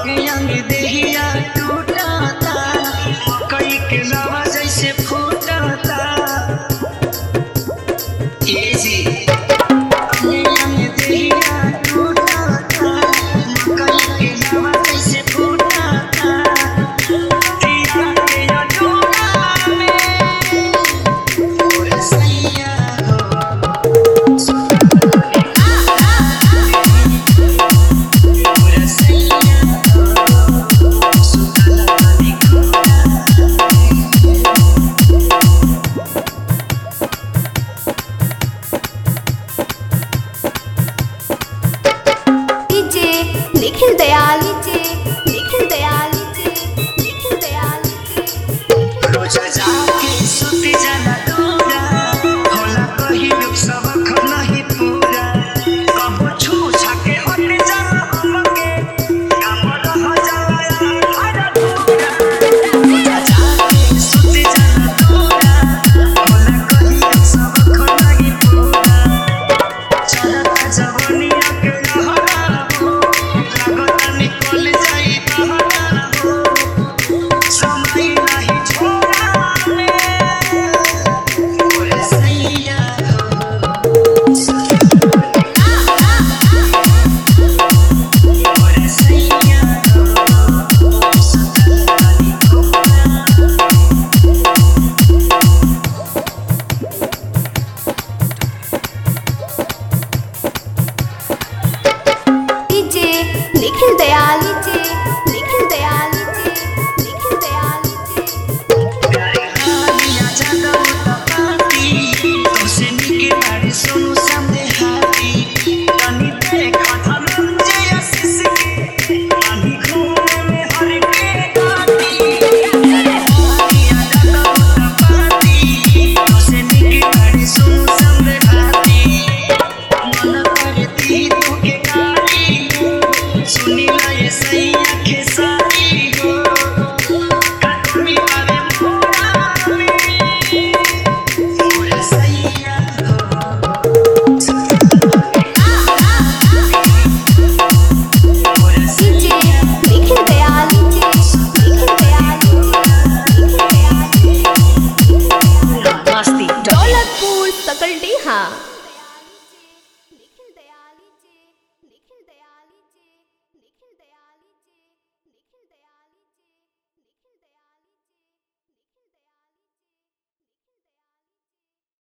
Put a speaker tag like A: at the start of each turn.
A: अंग अंग देहिया टूटता, मकई के लावा जैसे फूटता। ए जी अंग अंग देहिया टूटता, मकई के लावा जैसे फूटता। दिया के अधूरा में मोर सैया
B: निखिल दयाल
A: रोज जाके सुती जाला दूरा, होला कही दुख सब नहीं पूरा। कबो छू छाके हट जाला हमके, काम रह जाला हर पूरा। रोज जाके सुती जाला दूरा, होला कही दुख सब नहीं पूरा। चलता जवानिया के लहरा हो, लागता निकल जाई बहरा हो। समय नहीं छोड़ा मोर सैया मोर सैया
B: निखिल दयाल
A: प्यारिया जादा पाती, तुमसे निके बारे सुनु सामने हाथी। तनी देखा धनंजय आशीष के, पानी घूमे में हर के गाती। प्यारिया जादा पाती, तुमसे निके बारे सुनु सामने हाथी। मन करती तोके गाली हो, सुनी ना ये सैया खेसारी हो। कटमी वाले मोरा में मोर सैया मोर सैया
B: निखिल दयाल
C: मस्ती
B: दौलतपुर सकल डीहा।